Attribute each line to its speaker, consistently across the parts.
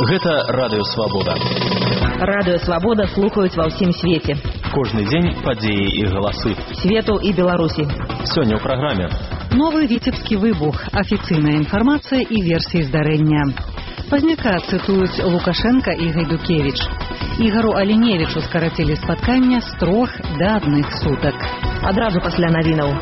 Speaker 1: Гэта Радыё Свабода.
Speaker 2: Радыё Свабода слухаюць ва ўсім свеце.
Speaker 1: Кожны дзень падзеі і галасы.
Speaker 2: Свету і Беларусі.
Speaker 1: Сёння ў праграме.
Speaker 3: Новы віцебскі выбух, афіцыйная інфармацыя і версіі здарэння. Пазняка цытуюць Лукашенка і Гайдукевіч. Ігару Аліневічу скарацілі спаткання з 3 да 1 сутак.
Speaker 2: Адразу пасля навінаў.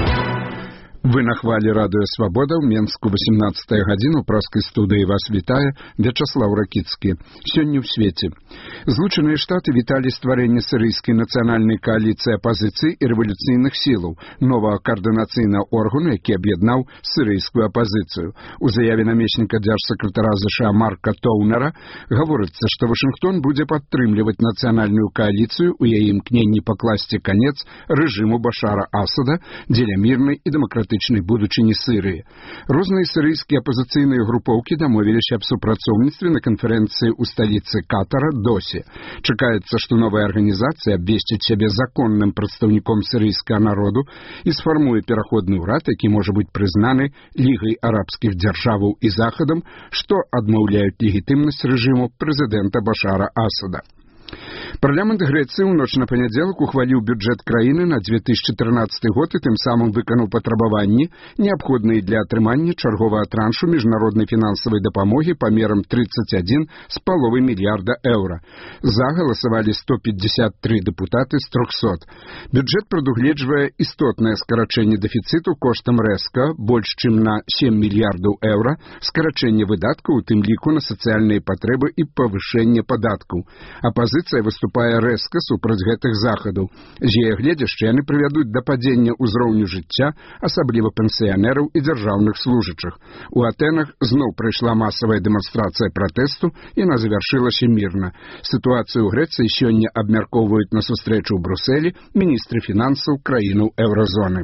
Speaker 4: Вы на хвалі Радыё Свабода ў Менску 18 гадзіну праскай студыі вас вітае Вячаслаў Ракіцкі. Сёння ў свеце. Злучаныя Штаты віталі стварэнне сірыйскай нацыянальнай кааліцыі апазіцыі і рэвалюцыйных сілаў, новага каардынацыйнага органу, які аб'яднаў сірыйскую апазіцыю. У заяве намесніка дзяржсакратара США Марка Тоўнера гаворыцца, што Вашынгтон будзе падтрымліваць нацыянальную кааліцыю ў яе імкненні пакласці канец рэжыму Башара Асада дзеля мірнай і дэмакратычнай будучыні Сырыі. Розныя сірыйскія апазіцыйныя групоўкі дамовіліся аб супрацоўніцтве на канферэнцыі ў сталіцы Катара Досі. Чакаецца, што новая арганізацыя абвесціць сябе законным прадстаўніком сірыйскага народу і сфармуе пераходны ўрад, які можа быць прызнаны Лігай арабскіх дзяржаваў і Захадам, што адмаўляюць легітымнасць рэжыму прэзідэнта Башара Асада. Парламент Грэцыі ў ноч на панядзелак ухваліў бюджэт краіны на 2014 год і тым самым выканаў патрабаванні, неабходныя для атрымання чарговага траншу міжнароднай фінансавай дапамогі памерам 31,5 мільярда еўра. За галасавалі 153 дэпутаты з 300. Бюджэт прадугледжвае істотнае скарачэнне дэфіцыту коштам рэзка, больш чым на 7 мільярдаў еўра, скарачэнне выдаткаў, у тым ліку на сацыяльныя патрэбы і павышэнне падаткаў. Апазіцыя выступае рэзка супраць гэтых захадаў. З яе гледзяшча яны прывядуць да падзення ўзроўню жыцця, асабліва пенсіянераў і дзяржаўных служачых. У Атэнах зноў прайшла масавая дэманстрацыя пратэсту, і яна завяршылася мірна. Сітуацыю ў Грэцыі сёння абмяркоўваюць на сустрэчу ў Брусэлі міністры фінансаў краінаў еўразоны.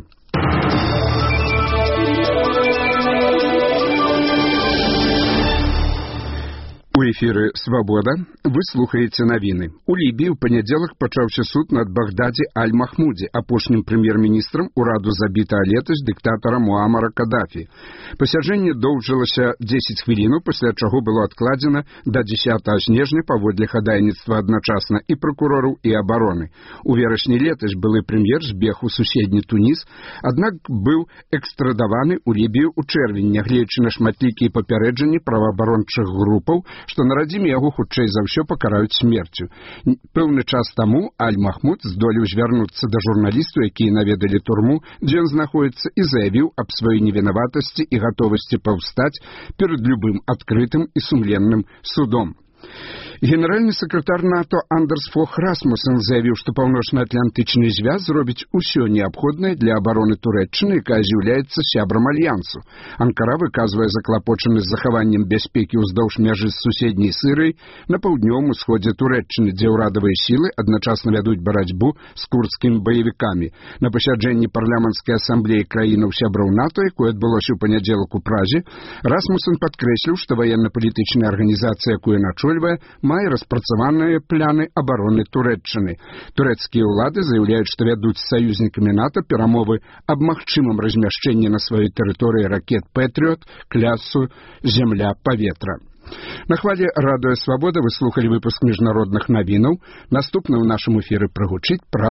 Speaker 4: У эфіры «Свабода» вы слухаеце навіны. У Лібіі ў панядзелак пачаўся суд над Багдадзе Аль-Махмудзе, апошнім прэм'ер-міністрам ураду забітага летась дыктатара Муамара Кадафі. Пасяджэнне доўжылася 10 хвілінаў, пасля чаго было адкладзена да 10 снежня паводле хадайніцтва адначасна і пракурораў, і абароны. У верасні летась былы прэм'ер збег у суседні Туніс, аднак быў экстрадаваны ў Лібію ў чэрвені, нягледзячы на шматлікія папярэджанні праваабарончых групаў, што на радзіме яго хутчэй за ўсё пакараюць смерцю. Пэўны час таму Аль-Махмуд здолеў звярнуцца да журналістаў, якія наведалі турму, дзе ён знаходзіцца, і заявіў аб сваёй невінаватасці і гатовасці паўстаць перад любым адкрытым і сумленным судом. Генеральны сакратар НАТО Андерс Фох Расмуссен заявіў, што паўночна-атлантычны звяз зробіць усё неабходнае для абароны Турэччыны, якая з'яўляецца сябрам альянсу. Анкара выказвае заклапочанасць захаваннем бяспекі ўздоўж мяжы з суседняй Сырыяй на паўднёвым усходзе Турэччыны, дзе ўрадавыя сілы адначасна вядуць барацьбу з курдскімі баевікамі. На пасяджэнні парламенцкай асамблеі краінаў сяброў НАТО, якое адбылося ў панядзелак у Празе, Расмуссен падкрэсліў, што ваенна-палітычная арганізацыя, якую начольвае, мае распрацаваныя пляны абароны Турэччыны. Турэцкія ўлады заяўляюць, што вядуць з саюзнікамі НАТО перамовы аб магчымым размяшчэнні на сваёй тэрыторыі ракет «Пэтрыот» класу «Земля-паветра». На хвале Радыё Свабода вы слухалі выпуск міжнародных навінаў. Наступны ў нашым эфіры прагучыць пра